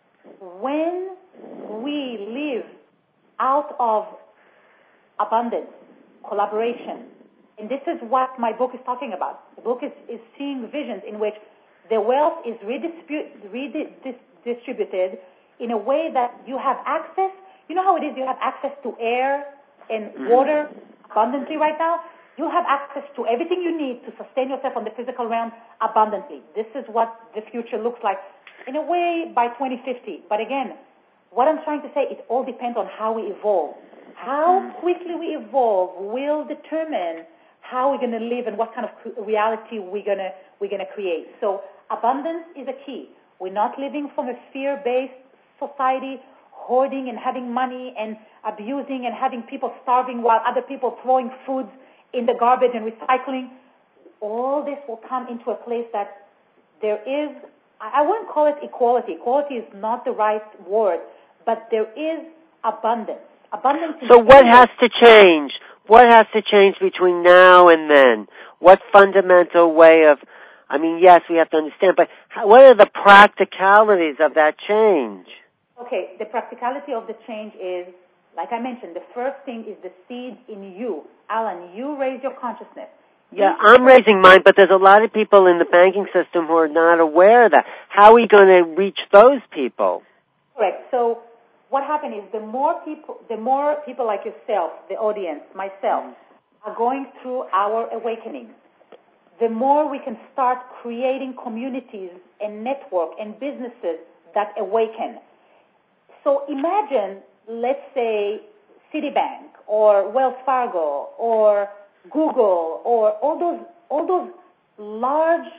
when we live out of abundance, collaboration, and this is what my book is talking about. The book is, is seeing visions in which the wealth is redistribu- redistributed in a way that you have access. You know how it is you have access to air and water abundantly right now? You have access to everything you need to sustain yourself on the physical realm abundantly. This is what the future looks like in a way by twenty fifty. But again, what I'm trying to say, it all depends on how we evolve. How quickly we evolve will determine how we're going to live and what kind of reality we're going to we're going to create. So abundance is a key. We're not living from a fear-based society, hoarding and having money and abusing and having people starving while other people throwing foods in the garbage and recycling. All this will come into a place that there is, I wouldn't call it equality. Equality is not the right word, but there is abundance. Abundance. So what has to change? What has to change between now and then? What fundamental way of, I mean, yes, we have to understand, but how, what are the practicalities of that change? Okay, the practicality of the change is, like I mentioned, the first thing is the seed in you. Alan, you raise your consciousness. Yeah, I'm raising mine, but there's a lot of people in the banking system who are not aware of that. How are we going to reach those people? Correct. So what happened is the more people, the more people like yourself, the audience, myself, are going through our awakening, the more we can start creating communities and network and businesses that awaken. So imagine, let's say, Citibank or Wells Fargo or Google or all those all those large,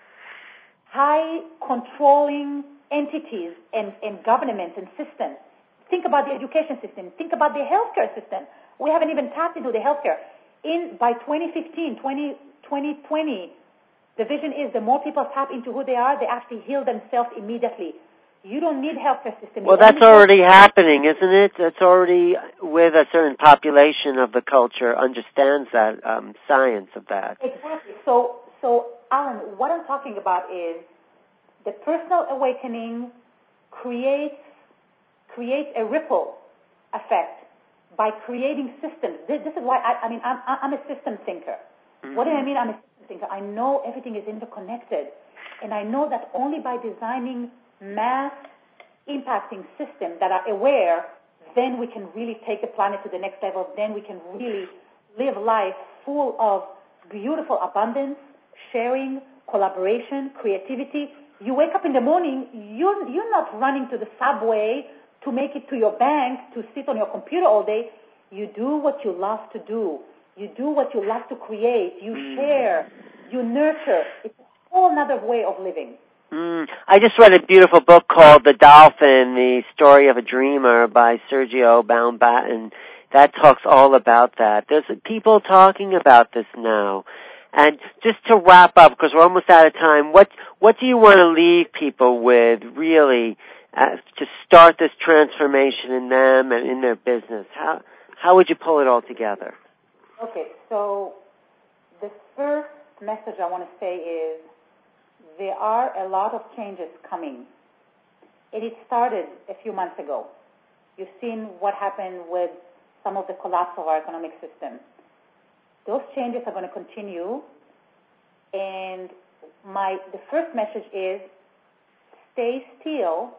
high controlling entities and, and governments and systems. Think about the education system. Think about the healthcare system. We haven't even tapped into the healthcare. In by twenty fifteen, twenty twenty, the vision is the more people tap into who they are, they actually heal themselves immediately. You don't need healthcare system. Well, that's already happening, isn't it? That's already with a certain population of the culture understands that um, science of that. Exactly. So, so Alan, what I'm talking about is the personal awakening creates creates a ripple effect by creating systems. This, this is why I, I mean I'm, I'm a system thinker. Mm-hmm. What do I mean? I'm a system thinker. I know everything is interconnected, and I know that only by designing mass impacting systems that are aware, then we can really take the planet to the next level. Then we can really live life full of beautiful abundance, sharing, collaboration, creativity. You wake up in the morning, you're, you're not running to the subway to make it to your bank, to sit on your computer all day. You do what you love to do. You do what you love to create. You share. You nurture. It's a whole other way of living. Mm, I just read a beautiful book called The Dolphin, The Story of a Dreamer by Sergio Baumbatten. That talks all about that. There's people talking about this now. And just to wrap up, because we're almost out of time, what what do you want to leave people with, really, uh, to start this transformation in them and in their business? How how would you pull it all together? Okay, so the first message I want to say is there are a lot of changes coming. And it started a few months ago. You've seen what happened with some of the collapse of our economic system. Those changes are going to continue. And my the first message is stay still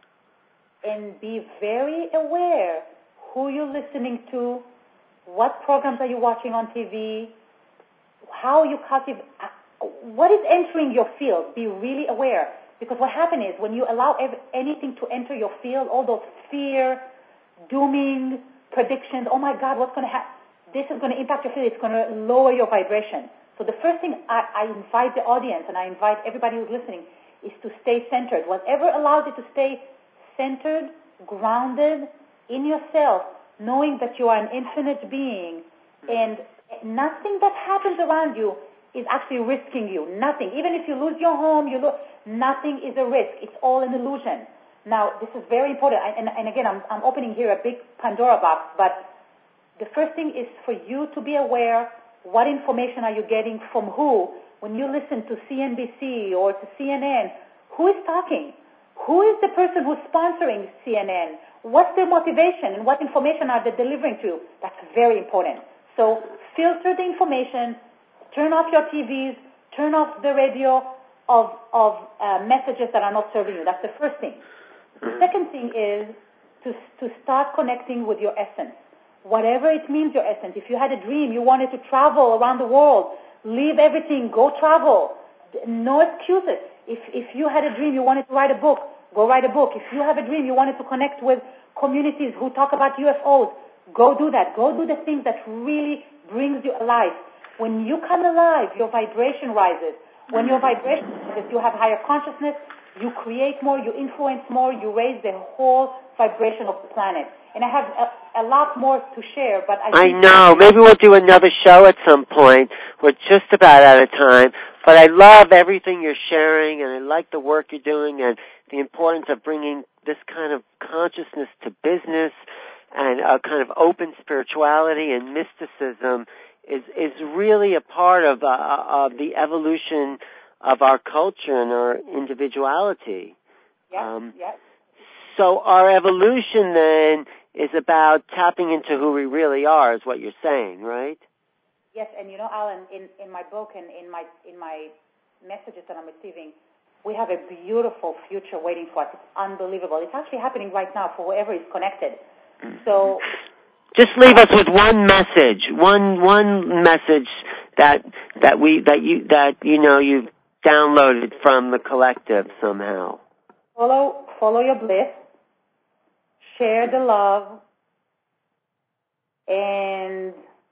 and be very aware who you're listening to, what programs are you watching on T V, how you cultivate, what is entering your field. Be really aware. Because what happens is when you allow every, anything to enter your field, all those fear, dooming, predictions, oh my God, what's going to happen? This is going to impact your field. It's going to lower your vibration. So the first thing I, I invite the audience and I invite everybody who's listening is to stay centered. Whatever allows you to stay centered, grounded in yourself, knowing that you are an infinite being and nothing that happens around you is actually risking you. Nothing. Even if you lose your home, you lose, nothing is a risk. It's all an illusion. Now, this is very important. I, and, and again, I'm, I'm opening here a big Pandora box, but the first thing is for you to be aware what information are you getting from who when you listen to C N B C or to C N N, who is talking? Who is the person who's sponsoring C N N? What's their motivation and what information are they delivering to you? That's very important. So filter the information, turn off your T Vs, turn off the radio of, of uh, messages that are not serving you. That's the first thing. The second thing is to, to start connecting with your essence. Whatever it means, your essence. If you had a dream, you wanted to travel around the world, leave everything, go travel. No excuses. If, if you had a dream, you wanted to write a book, go write a book. If you have a dream, you wanted to connect with communities who talk about U F Os, go do that. Go do the things that really brings you alive. When you come alive, your vibration rises. When your vibration rises, you have higher consciousness, you create more, you influence more, you raise the whole vibration of the planet. And I have a, a lot more to share, but I I think know. Maybe we'll do another show at some point. We're just about out of time. But I love everything you're sharing, and I like the work you're doing and the importance of bringing this kind of consciousness to business and a kind of open spirituality and mysticism is is really a part of uh, of the evolution of our culture and our individuality. Yeah, um, yeah. So our evolution then is about tapping into who we really are, is what you're saying, right? Yes, and you know, Alan, in, in my book and in my in my messages that I'm receiving, we have a beautiful future waiting for us. It's unbelievable. It's actually happening right now for whoever is connected. So, just leave us with one message, one one message that that we that you that you know you've downloaded from the collective somehow. Follow follow your bliss, share the love, and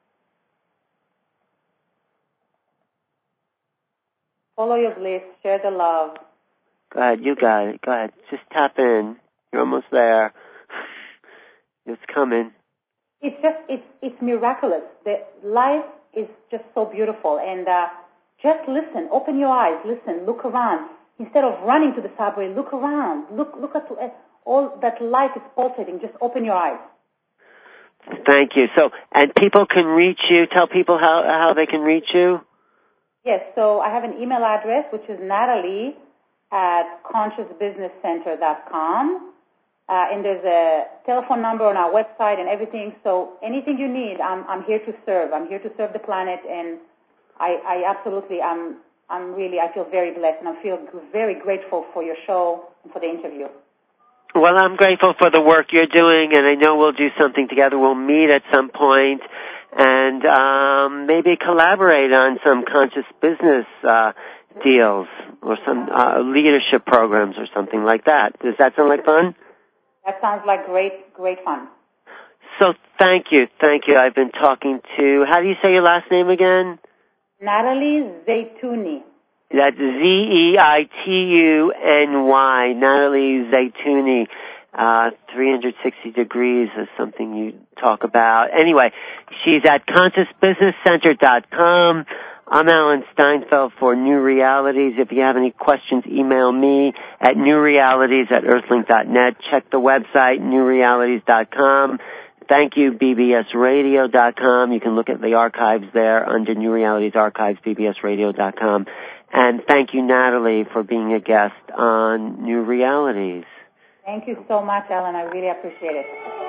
follow your bliss, share the love. Go ahead, you got it. Go ahead. Just tap in. You're almost there. It's coming. It's just, it's, it's miraculous. The life is just so beautiful. And uh, just listen. Open your eyes. Listen. Look around. Instead of running to the subway, look around. Look look at all that life is pulsating. Just open your eyes. Thank you. So, and people can reach you. Tell people how, how they can reach you. Yes. So I have an email address, which is Natalie at conscious business center dot com. Uh, and there's a telephone number on our website and everything. So anything you need, I'm, I'm here to serve. I'm here to serve the planet, and I, I absolutely, I'm, I'm really, I feel very blessed, and I feel very grateful for your show and for the interview. Well, I'm grateful for the work you're doing, and I know we'll do something together. We'll meet at some point and um, maybe collaborate on some conscious business uh, deals or some uh, leadership programs or something like that. Does that sound like fun? That sounds like great, great fun. So thank you, thank you. I've been talking to, how do you say your last name again? Natalie Zaytouni. That's Z E I T U N Y, Natalie Zaytouni. Uh, three hundred sixty degrees is something you talk about. Anyway, she's at conscious business center dot com. I'm Alan Steinfeld for New Realities. If you have any questions, email me at newrealities at earthlink dot net. Check the website, new realities dot com. Thank you, B B S radio dot com. You can look at the archives there under New Realities Archives, B B S radio dot com. And thank you, Natalie, for being a guest on New Realities. Thank you so much, Alan. I really appreciate it.